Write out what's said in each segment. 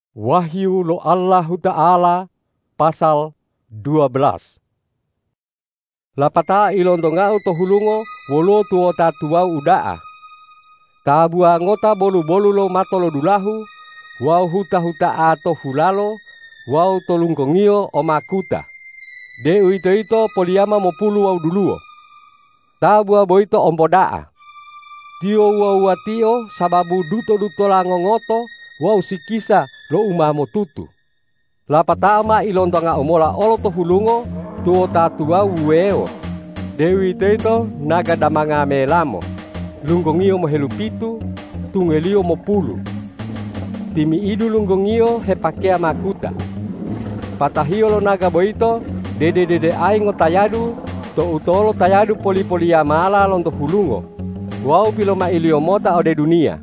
Wahyu lo Allah Ta'ala pasal 12. Lapata ilondonga uto hulungo wolo tuo tatua udaa. Tabua ngota bolu-bolu lo matolo dulahu wau huta-huta ato hulalo wau tolungkongio omakuta. De uito-ito poliama mopulu wau duluo. Tabua boito ompodaa. Tio wau watio sababu duto-duto langongoto wau sikisa lo umamo tutu. Lapatama ilondonga omola oloto hulungo tuo tatua uweo. Dewi teito naga damanga melamo. Lunggongio mohelupitu tungelio mopulu. Timi idu lunggongio hepakea makuta. Patahio lo naga boito dede aingo tayadu to utolo tayadu poli-poli amala lonto hulungo. Wau piloma iliomota ode dunia.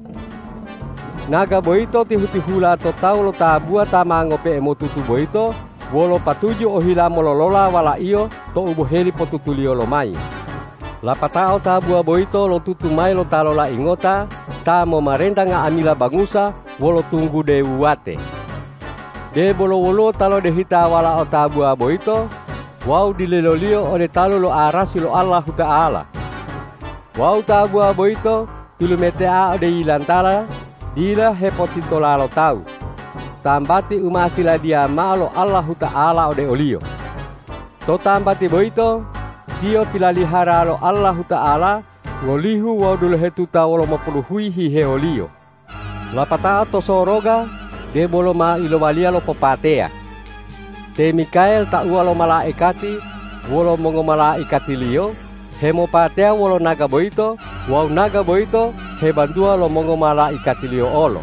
Naga boito tihu-tihula to tau lo tabua tamango pe emotutu boito wolo patuju ohila mololola wala iyo to uboheli potutulio lomai. Lapatao tabua boito lo tutumai lo talola ingota ta mo marenda nga amila bangusa wolo tunggu de uwate. De bolo-wolo talo de hita wala o tabua boito wau dilelolio ode talo lo arasi lo Allah Ta'ala. Wau tabua boito tulumetea ode ilantala dila hepotitola lo tau. Tambati umasila dia malo Allah Ta'ala ode olio. To tambati boito dio pilalihara lo Allah Ta'ala ngolihu wau dulu hetuta wolo mapuluhui hihe olio. Lapata to soroga de bolo ma ilowalia lo popatea. Te Mikael ta ua lo malaikati wolo mongo malaikati lio. Hemo patea wolo naga boito, wau naga boito hebandua lo mongo malaikatilio olo.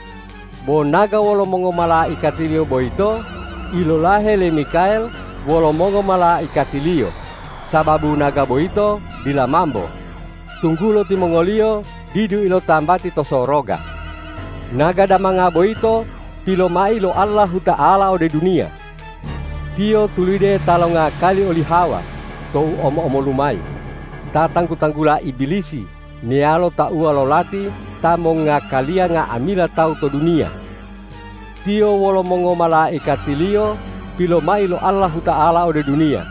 Bo naga wolo mongo malaikatilio boito, ilolahe le Mikael wolo mongo malaikatilio. Sababu naga boito bila mambo. Tunggulo timongolio didu ilo tambati tosoroga. Naga damanga boito pilomai lo Allah Ta'ala ode dunia. Tio tulide talonga kali oli hawa, tou omo-omo lumai. Ta tanggu-tanggula ibilisi nialo ta ua lolati ta mongakalia nga amila tau to dunia. Tio wolo mongo malaikatilio pilo mai lo Allah Ta'ala ode dunia.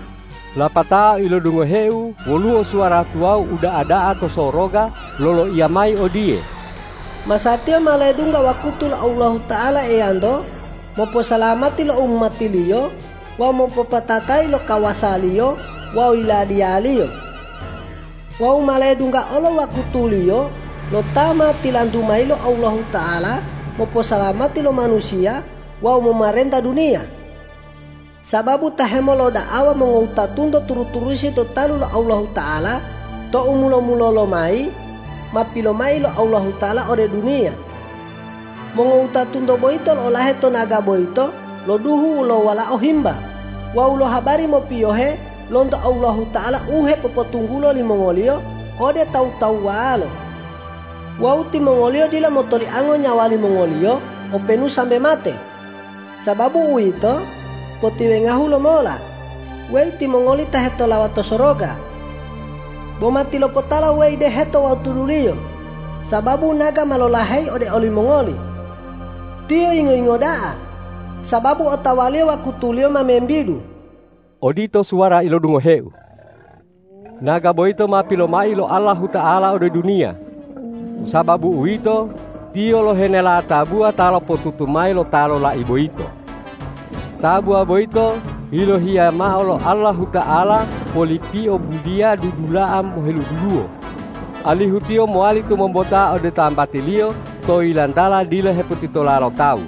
Lapata ilo dungo heu woluo suara tuau uda ada atau soroga lolo iamai odie. Masatio maledunga wakutul Allah Ta'ala eyando mopo salamati lo ummatilio wa mopo patatai lo kawasalio wa iladialio. Wau maledunga olo wakutulio lo tama tilandumai lo Allah Ta'ala mopo salamati lo manusia wau memarenta dunia. Sababu tahemo lo da'awa mengautatundo turu-turusi to talu lo Allah Ta'ala to umulo-mulo lo mai mapilo mai lo Allah Ta'ala ode dunia. Mengautatundo boito lo olahe to naga boito lo duhu lo wala ohimba. Wau lo habari mo piyohe lonto Allah Ta'ala uhe popotunggulo li mongolio ode tau-tau walo. Wau ti mongolio dila motoli ango nyawali mongolio o penu sambe mate. Sababu uito potiwengahu lo mola. Wei ti mongoli taheto lawato soroga. Bomati lo potala wei de heto wau turulio. Sababu naga malolahei ode oli mongoli. Tio ingo-ingo daa. Sababu otawalio wakutulio mamembidu. Odito suara ilo dungo heu. Naga boito mapilo mai lo Allah Ta'ala ode dunia. Sababu uito tio lo henela tabua talo potutumai lo talo la iboito. Tabua boito ilo hiya ma lo Allah Ta'ala polipio budia dudulaam mohelu duluo. Alihu tio moali tu membota ode tambatilio to ilantala dilo heputitola lo tau.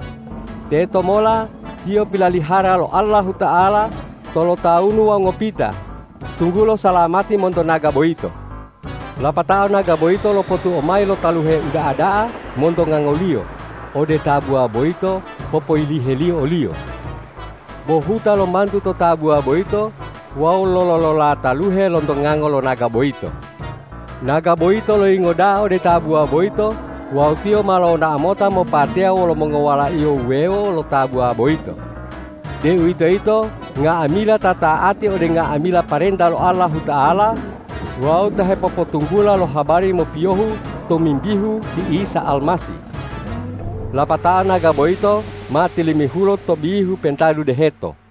Teto mola tio pilalihara lo Allah Ta'ala tolo taunu wa ngopita. Tunggulo salamati monto naga boito. Lapatao naga boito lo potu omai lo taluhe uda adaa monto ngangolio. Ode tabua boito popo ilihelio olio. Bohuta lo mantu to tabua boito wau lololola taluhe lonto ngangolo naga boito. Naga boito lo ingoda ode tabua boito wau tio malo na amota mo patea wolo mongowala iyo weo lo tabua boito. De uito nga amila tataati ode nga amila parenta lo Allah Ta'ala wau tahe popotunggula lo habari mo piyohu to mimbihu di Isa Almasih. Lapata naga boito mati limihulo to bihu pentadu deheto.